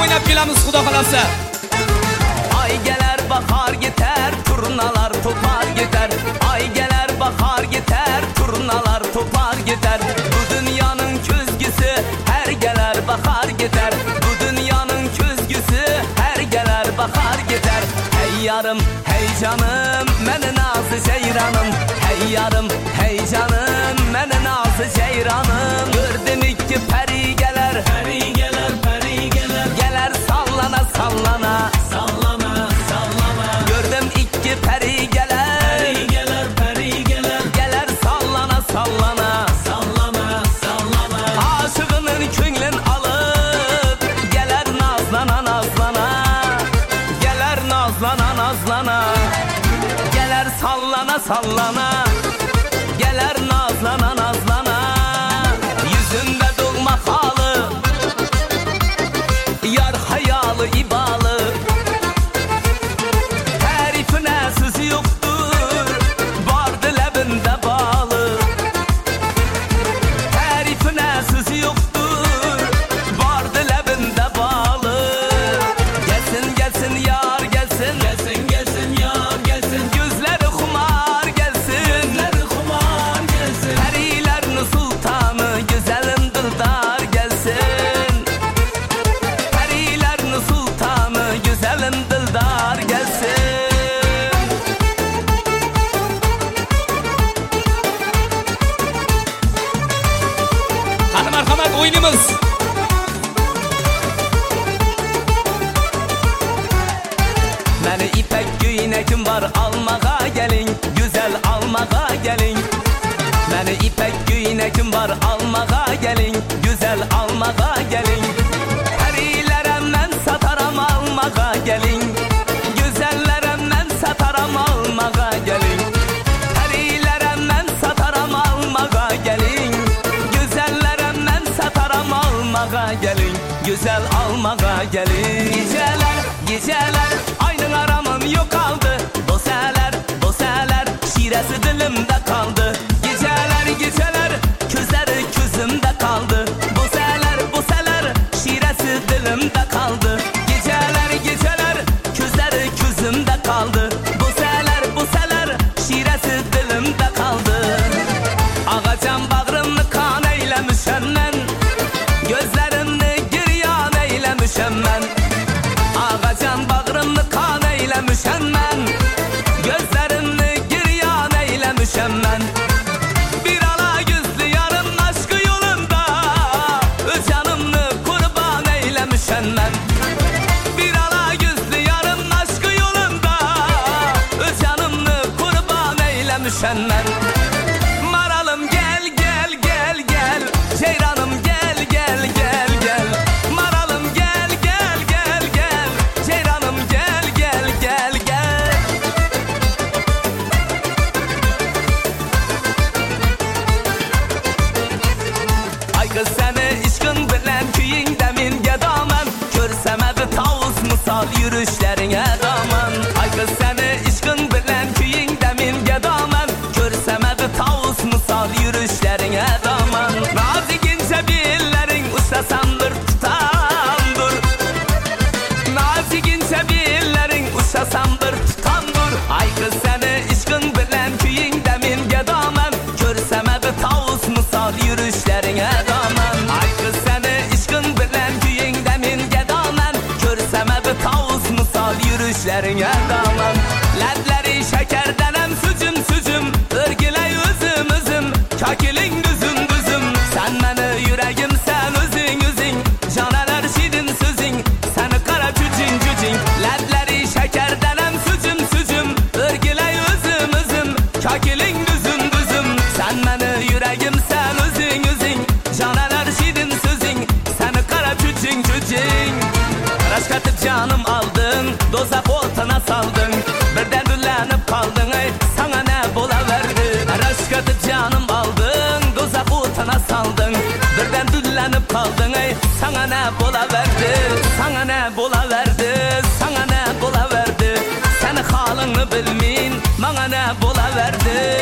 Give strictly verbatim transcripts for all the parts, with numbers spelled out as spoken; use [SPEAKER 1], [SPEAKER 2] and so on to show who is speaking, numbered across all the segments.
[SPEAKER 1] oynab kelamiz xudo xolasa.
[SPEAKER 2] Ay geler bahar yeter, turnalar topar gider. Ay geler bahar yeter, turnalar topar gider. Bu dünyanın közgüsü her geler bahar gider. Bu dünyanın közgüsü her geler bahar gider. Hey yarım, hey canım, meni nazı ceyranım. Hey yarım, hey canım, meni nazı ceyranım. Gördüm iki peri geler, peri geler, peri geler. Geler sallana sallana, sallana sallana. Gördüm iki peri geler, peri geler, peri geler. Geler sallana sallana, sallana sallana. Aşığının könlün alıp geler nazlana nazlana. Geler nazlana nazlana. Geler sallana sallana. Geler nazlana nazlana. Yüzünde dolma halı, yar hayalı ibalı. Tarifine sözü yoktur, vardı lebinde bağlı. Tarifine sözü yoktur, vardı lebinde bağlı. Gelsin gelsin yar gelsin, gelsin gelsin yar gelsin. Gözleri kumar gelsin, gözleri kumar gelsin. Perilerin sultanı güzelim dildar gelsin. Perilerin sultanı güzelim dildar gelsin.
[SPEAKER 1] Hadi marhamat o'ynaymiz.
[SPEAKER 2] Məni ipək göynəkim var almağa gelin, güzel almağa gelin. Məni ipək göynəkim var almağa gelin, güzel almağa gelin. Perilərə mən sataram almağa gelin, güzellərə mən sataram almağa gelin. Perilərə mən sataram almağa gelin, güzellərə mən sataram almağa gelin. Güzel almağa gelin. Geceler, geceler, aynın aramın yok aldı. Doseler, doseler, şiresi dilimde kaldı. Geceler, geceler, közleri közümde kaldı. Boseler, boseler, şiresi dilimde kaldı. Geceler, geceler, közleri közümde kaldı. Boseler, boseler, şiresi dilimde kaldı. Ağacan bağrımı kan eylemişem ben, gözlerimni giryan eylemişem ben. Ağacan bağrımı kan eylemişem ben, gözlerimni giryan eylemişem ben. Bir ala gözlü yarın aşkı yolunda, öz canımı kurban eylemişem ben. Bir ala gözlü yarın aşkı yolunda, öz canımı kurban eylemişem ben. Maralım gel gel gel gel, ceyranım gel gel gel gel. Maralım gel gel gel gel, ceyranım gel gel gel gel. Ay kız seni işkın bilen köyünde min gedaman. Körsemedi tavus misal yürüyüşlerine daman. Ay kız seni işkın bilen köyünde min gedaman. Körsemedi tavus misal yürüyüşlerine daman. Nazik ince billerin uçlasandır tutandır. Nazik ince billerin uçlasandır tutandır. Ay kız seni işkın bilen köyünde min gedaman. Körsemedi tavus misal yürüyüşlerine daman. Ay kız seni işkın bilen köyünde min gedaman. Körsemedi tavus misal yürüyüşlerine daman. Ledleri şekerdenem sücüm sücüm, ırgile üzüm üzüm, kakilin düzüm düzüm. Sen beni yüreğim sen özün özün, caneler şirin sözün, seni kara cücün cücün. Ledleri şekerdenem sücüm sücüm, ırgile üzüm üzüm, kakilin düzüm düzüm. Sen beni yüreğim sen özün özün, caneler şirin sözün, seni kara cücün cücün. Aşk atıp canım aldın, dozak ortana saldın. Birden düllenip kaldın, ey sana ne bulaverdi. Aşk atıp canım aldın, dozak ortana saldın. Birden düllenip kaldın, ey sana ne bulaverdi. Sana ne bulaverdi, sana ne bulaverdi. Seni halını bilmeyin, bana ne bulaverdi.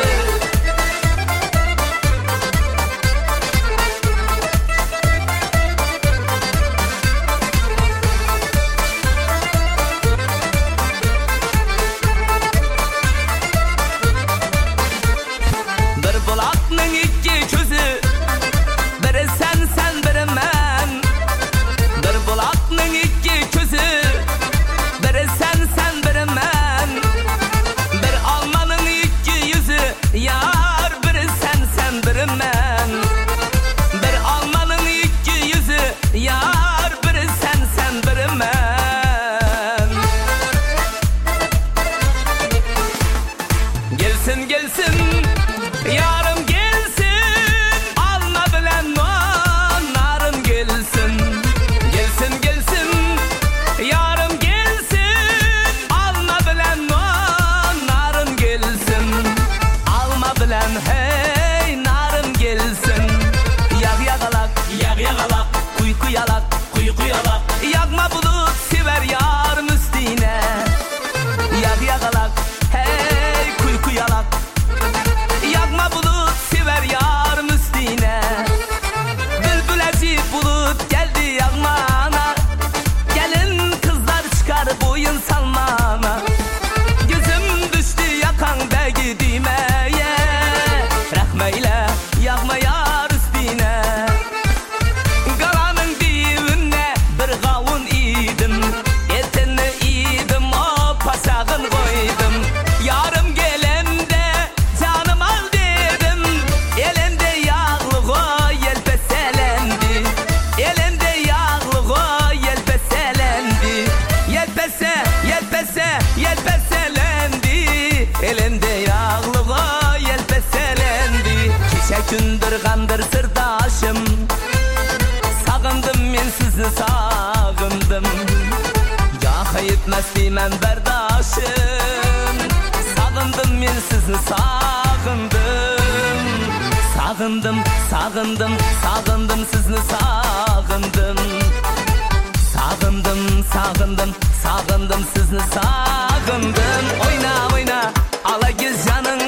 [SPEAKER 2] sizni sağındım. Gaha yetmez deymen berdaşım, sağındım men sizni sağındım. Sağındım, sağındım, sağındım sizni sağındım. Sağındım, sağındım, sağındım sizni sağındım. Oyna oyna ala giz canın